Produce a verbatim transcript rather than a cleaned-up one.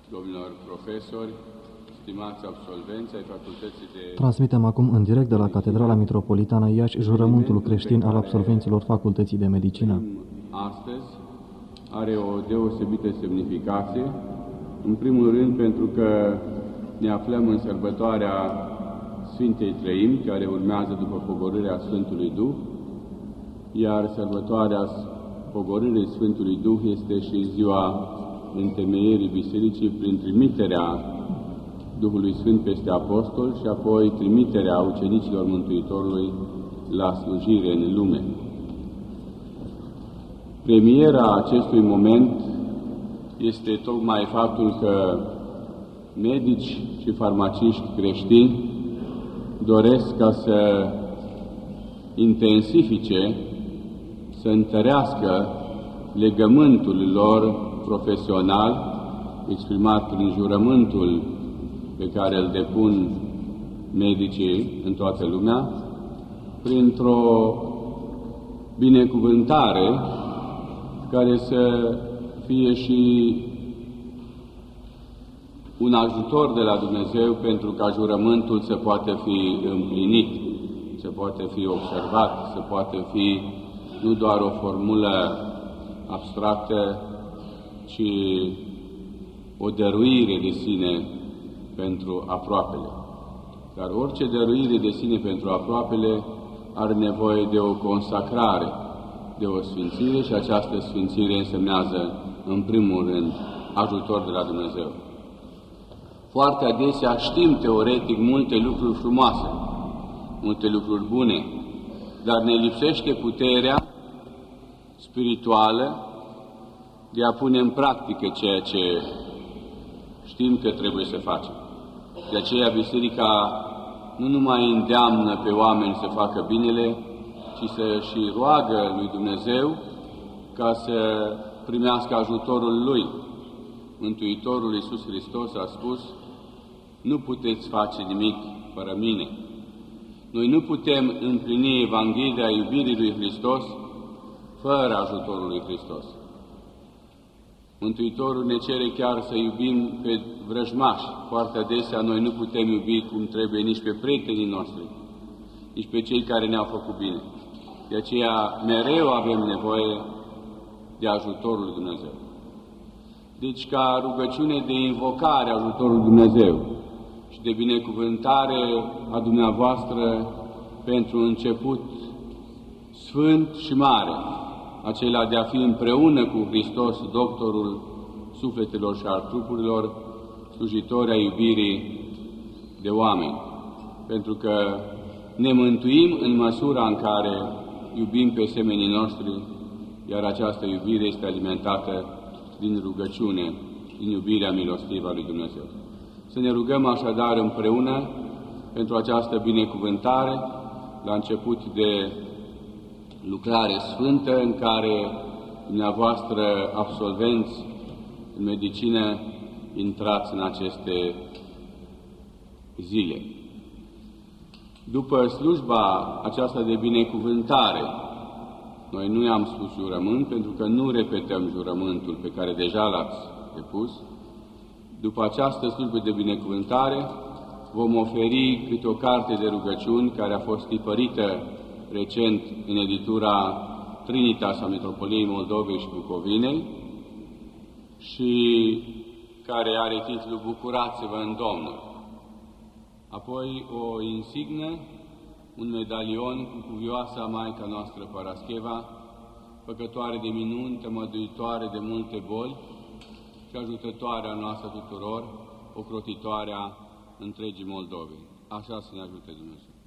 domnilor profesori, stimați absolvenți ai facultății de... Transmitem acum în direct de la Catedrala Mitropolitană Iași jurământul creștin al absolvenților Facultății de Medicină. Astăzi are o deosebită semnificație, în primul rând pentru că ne aflăm în sărbătoarea Sfintei Treimi, care urmează după pogorârea Sfântului Duh, iar sărbătoarea pogorârii Sfântului Duh este și ziua întemeierii Bisericii prin trimiterea Duhului Sfânt peste apostol și apoi trimiterea ucenicilor Mântuitorului la slujire în lume. Premiera acestui moment este tocmai faptul că medici și farmaciști creștini doresc ca să intensifice, să întărească legământul lor profesional, exprimat prin jurământul pe care îl depun medicii în toată lumea, printr-o binecuvântare care să fie și un ajutor de la Dumnezeu pentru ca jurământul să poată fi împlinit, să poate fi observat, să poate fi nu doar o formulă abstractă, ci o dăruire de sine pentru aproapele. Dar orice dăruire de sine pentru aproapele are nevoie de o consacrare, de o sfințire și această sfințire însemnează, în primul rând, ajutor de la Dumnezeu. Foarte adesea știm teoretic multe lucruri frumoase, multe lucruri bune, dar ne lipsește puterea spirituală de a pune în practică ceea ce știm că trebuie să facem. De aceea Biserica nu numai îndeamnă pe oameni să facă binele, ci să și roagă lui Dumnezeu ca să primească ajutorul Lui. Mântuitorul Iisus Hristos a spus: nu puteți face nimic fără mine. Noi nu putem împlini Evanghelia iubirii lui Hristos fără ajutorul lui Hristos. Mântuitorul ne cere chiar să iubim pe vrăjmași. Foarte adesea noi nu putem iubi cum trebuie nici pe prietenii noștri, nici pe cei care ne-au făcut bine. De aceea mereu avem nevoie de ajutorul lui Dumnezeu. Deci ca rugăciune de invocare a ajutorului Dumnezeu și de binecuvântare a dumneavoastră pentru început sfânt și mare, acela de a fi împreună cu Hristos, doctorul sufletelor și al trupurilor, slujitori ai iubirii de oameni. Pentru că ne mântuim în măsura în care iubim pe semenii noștri, iar această iubire este alimentată din rugăciune, din iubirea milostivă a lui Dumnezeu. Să ne rugăm așadar împreună pentru această binecuvântare, la început de lucrare sfântă în care dumneavoastră, absolvenți în medicină, intrați în aceste zile. După slujba aceasta de binecuvântare, noi nu i-am spus jurământ pentru că nu repetăm jurământul pe care deja l-ați depus. După această slujbă de binecuvântare vom oferi câte o carte de rugăciuni care a fost tipărită recent în editura Trinitas a Mitropoliei Moldovei și Bucovinei și care are titlul Bucurați-vă în Domnul. Apoi o insignă, un medalion cu cuvioasa Maica noastră Parascheva, făcătoare de minuni, tămăduitoare de multe boli și ajutătoarea noastră tuturor, ocrotitoarea întregii Moldovei. Așa să ne ajute Dumnezeu.